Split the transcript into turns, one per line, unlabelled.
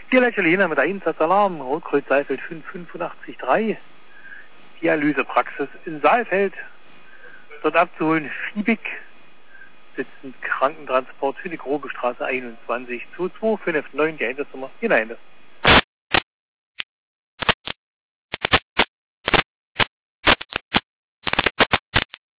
Gelachelina mit Einsatzalarm, Rotkreuz Saalfeld 585-3, Dialysepraxis in Saalfeld, dort abzuholen Fiebig, sitzend Krankentransport für die Grobe Straße 21, 22559, die Einsatznummer hinein.